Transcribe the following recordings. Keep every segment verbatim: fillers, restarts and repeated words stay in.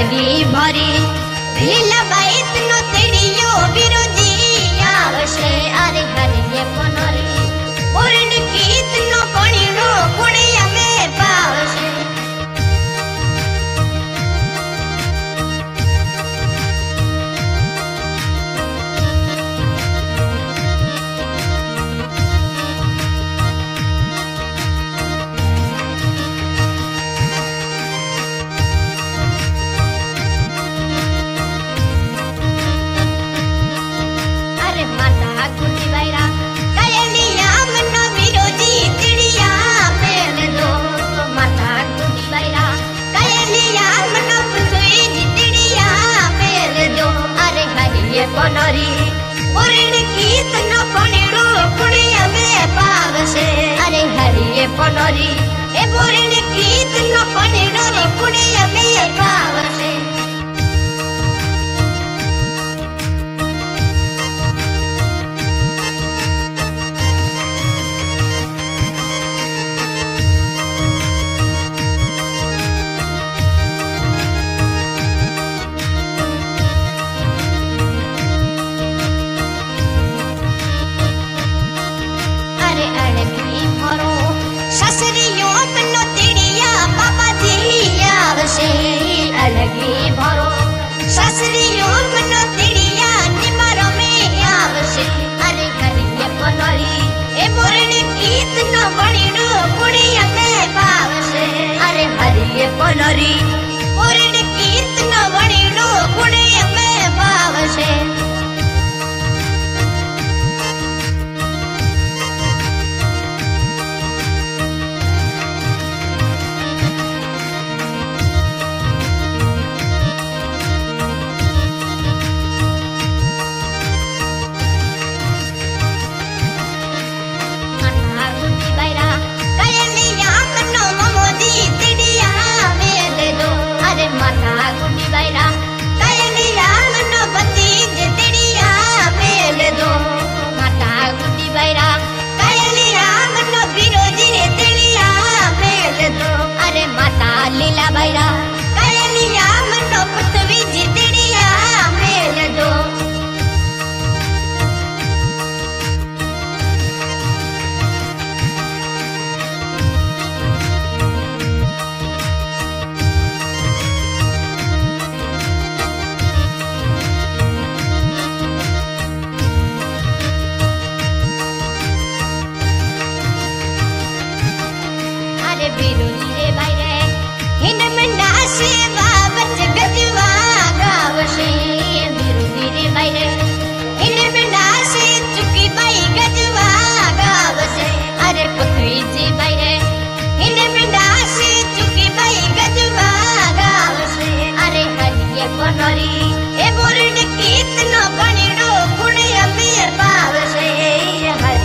अड़गी भरी ढीला बाइत नो तेड़ियो विरोधी आवशे अरे हरिये पनरी पुरण गीत नो कणिनो कुणिया में पावशे पनरी पुरण गीत न कणिनो कुणिया में पावशे अरे हरिये पनरी ए पुरण गीत न कणिनो कुणिया में पावशे अलगी भरो ससरियो मनो तिड़िया निमरो में आवशे अरे हरिये पनरी ए पुरण गीत न कणिनो कुणिया में पावशे अरे हरिये पनरी पुरण गीत न कणिनो कुणिया में पावशे लीला बैरा कयलिया मनो पृथ्वी जितड़िया मेल दो अरे बिरुजी रे बैरे हिन मंडा से बाबत गजवा गावशे बिरुदी रे बैरे हिन मंडा से चुकी बाई गजवा गावशे अरे पृथ्वी जी बैरे हिन मंडा से चुकी बाई गजवा गावशे अरे हरिये पनरी ए पुरण गीत न कणिनो कुणिया में पावशे हरि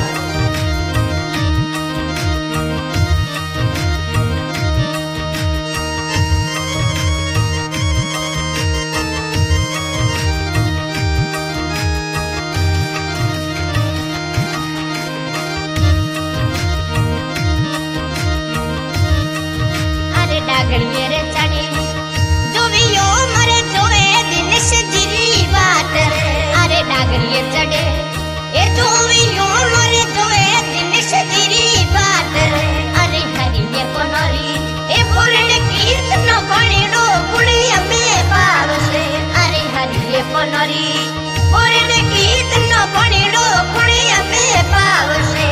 डागड़िये रे चढ़े जोवियो मरे जोवे दिन से जिरी बात रे अरे डागड़िये चढ़े ए जोवियो मरे जोवे दिन से जिरी बात रे अरे हरिये पनरी ए पुरण गीत न कणिनो कुणिया में पावशे अरे हरिये पनरी पुरण गीत न कणिनो कुणिया में पावशे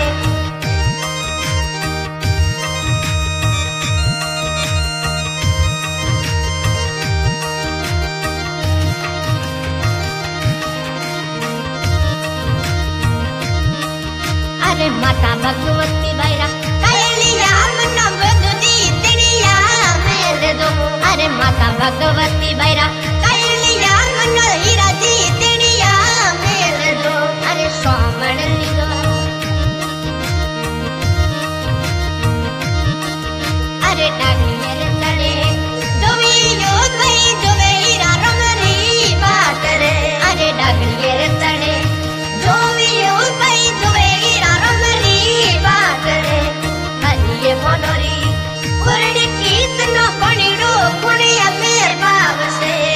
अरे माता भगवती बैरा कयलिया मनो बदुदी तिड़िया मेल दो अरे माता भगवती बैरा कयलिया मनो हीरा दी तिड़िया मेल दो अरे स्वामण लीदो अरे डागड़िये रे चढ़े जोवियो भाई जोवे हीरा रमरी बात रे अरे डागड़िये रे चढ़े जोवियो भाई जोवे हीरा रमरी बात रे हरिये पनरी पुरण गीत न कणिनो कुणिया में पावशे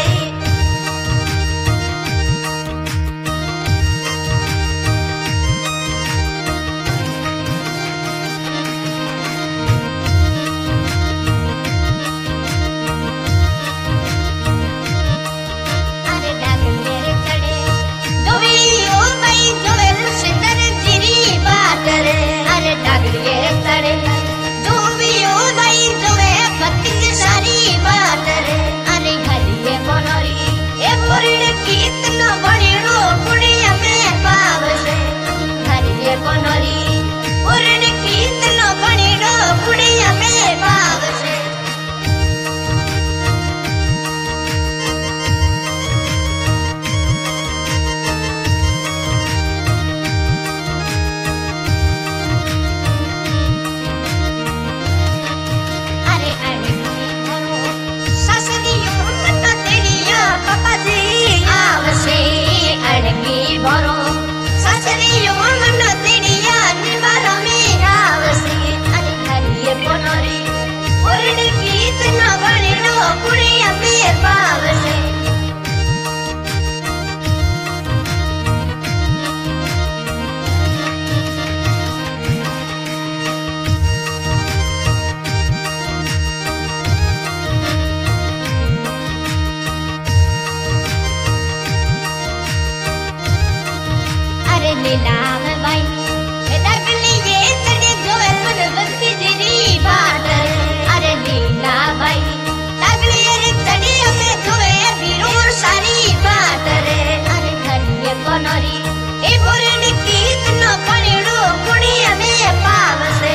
अरे नीलाम भाई लगली ये चढ़े जो बस्ती तेरी बात अरे नीला भाई लगली ये चढ़े हमें जो बीरो सारी बात रे अरे धन्य बनरी ए बोरे गीत न पड़ो कुड़ी हमें पाव से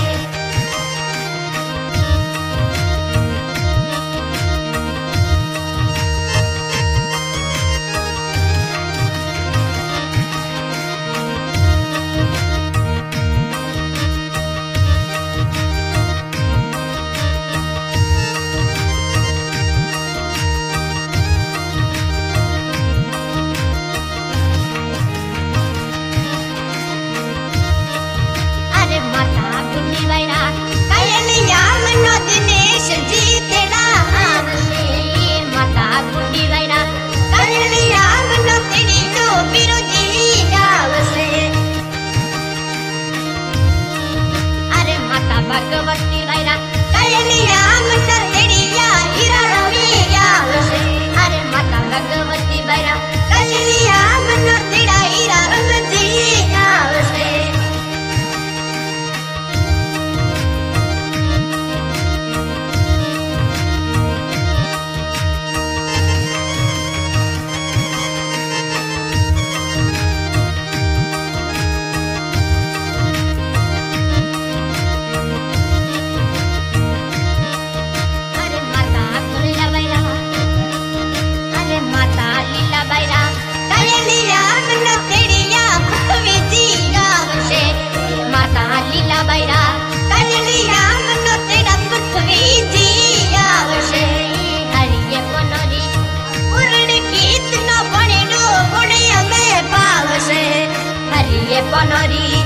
भगवती भाईरा कयलिया मन तेरिया हीरा रविया अरे माता भगवती भाईरा कयलिया मन तेरा हीरा रविया बनरी